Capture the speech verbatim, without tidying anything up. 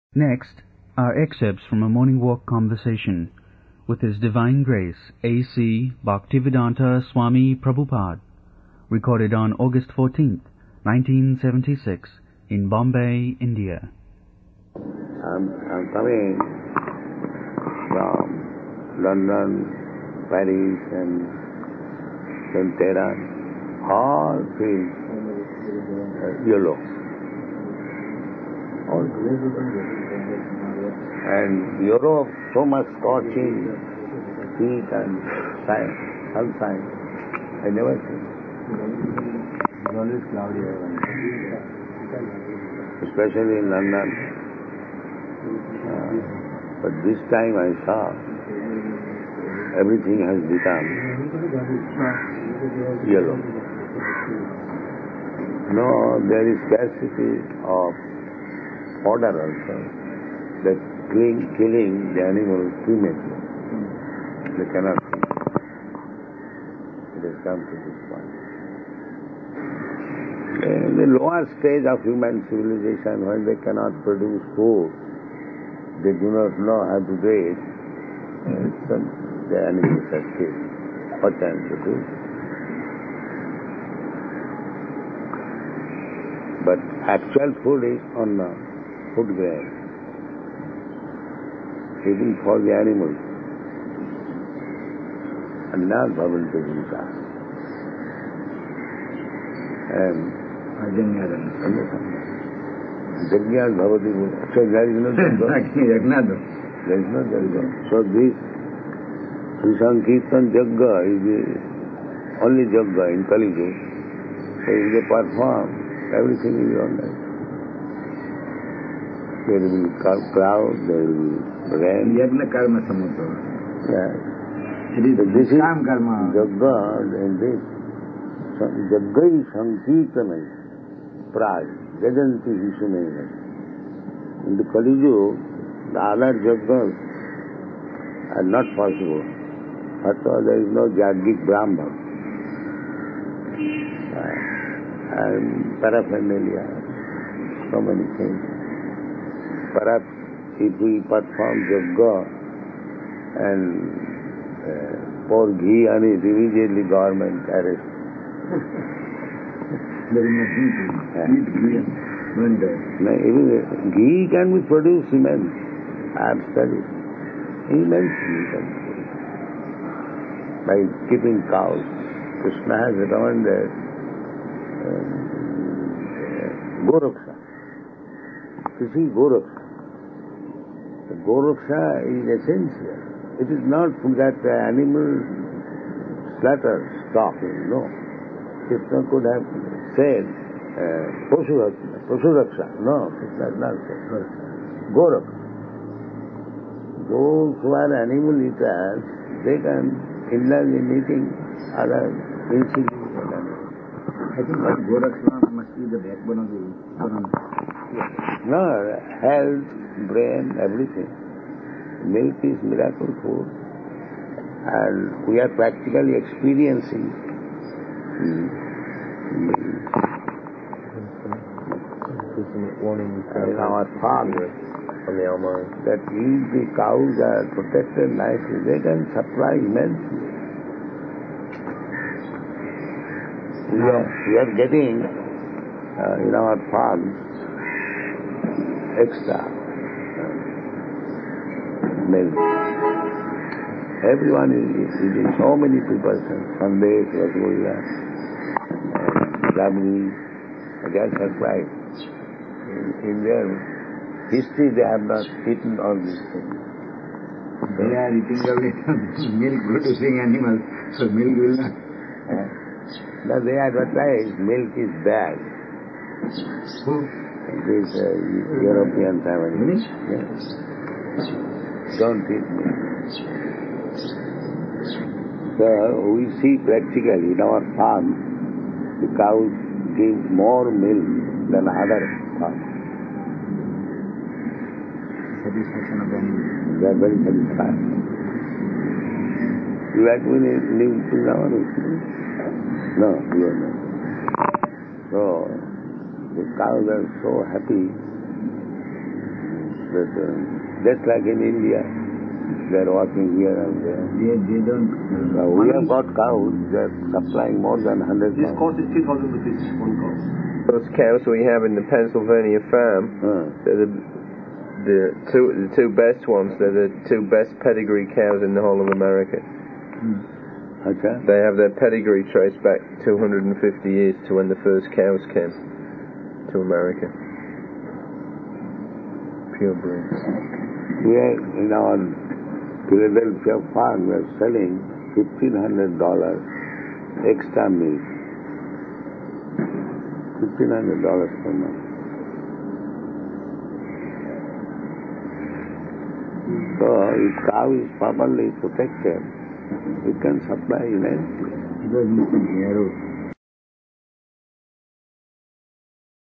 Next are excerpts from a morning walk conversation with His Divine Grace A C Bhaktivedanta Swami Prabhupada, recorded on August fourteenth, nineteen seventy-six, in Bombay, India. I'm, I'm coming from London, Paris and then Tehran, all filled uh, yellow. All and Europe, so much scorching heat and sun, sunshine, I never seen. It's always cloudy. Especially in London. Uh, but this time I saw everything has become yellow. No, there is scarcity of order also, that killing, killing the animals prematurely. They cannot eat. It has come to this point. In the lower stage of human civilization, when they cannot produce food, they do not know how to do it, so the animals are killed. What can to do? But actual food is on the food grain, even for the animals. And not Bhavantu Gita. And Yajna Bhavati Gita. So there is no Yajna. There is no Yajna. So this Sankirtan Yajna is the only Yajna in Kali Yuga. So if they perform, everything is all right. There will be cloud, there will be rain. Yajna karma samuddha. Yeah. It is this is Kam karma. Yajna and this. Yajgai Sankirtanai Praj Jajanti Vishunai. In the Kali Yuga, the other Yajnas are not possible. First of all, there is no Jagdik Brahma. And paraphernalia, so many things. Perhaps if we perform Yajna and uh, pour ghee on it, immediately government arrest. There is nothing to eat ghee and burn it. No, even ghee can be produced immense. I have studied. Immense ghee can be produced. By keeping cows. Krishna has recommended uh, Goraksha. You see, Goraksha. The Goraksha is essential. It is not that the animal slaughter stop, no. Krishna could have said Pasuraksha. No, Krishna has not said Goraksha. Those who are animal eaters, they can indulge in eating other insignificant animals. I think that Goraksha must be the backbone of the economy. No, health, brain, everything. Milk is miracle food. And we are practically experiencing mm, in our farm that if the cows are protected nicely, they can supply immensely. We are, we are getting uh, in our farms extra uh, milk. Everyone is eating, so many people, Sundays, Rasgulla, Labni, they are surprised. In, in their history, they have not eaten all these things. They are eating only milk producing animals, so milk will not. Uh, now they advertise milk is bad. Who? This uh, European family. Yes. Don't eat milk. So we see practically in our farm, the cows give more milk than other farms. Satisfaction of the animal. They are very satisfied. You like to live in Vrindavan? No, you are not. So the cows are so happy that, uh, just like in India, they're walking here and there. They, they don't... Uh, we have got cows, they're supplying more than one hundred This cows. cost is three thousand rupees, one cow. Those cows we have in the Pennsylvania farm, Uh, they're the, the two the two best ones. They're the two best pedigree cows in the whole of America. okay. They have their pedigree traced back two hundred fifty years to when the first cows came to America. Pure breeds. We are in our Philadelphia farm, we are selling fifteen hundred dollars extra milk. fifteen hundred dollars per month. So if cow is properly protected, it can supply immensely. It was Mister Yarrow.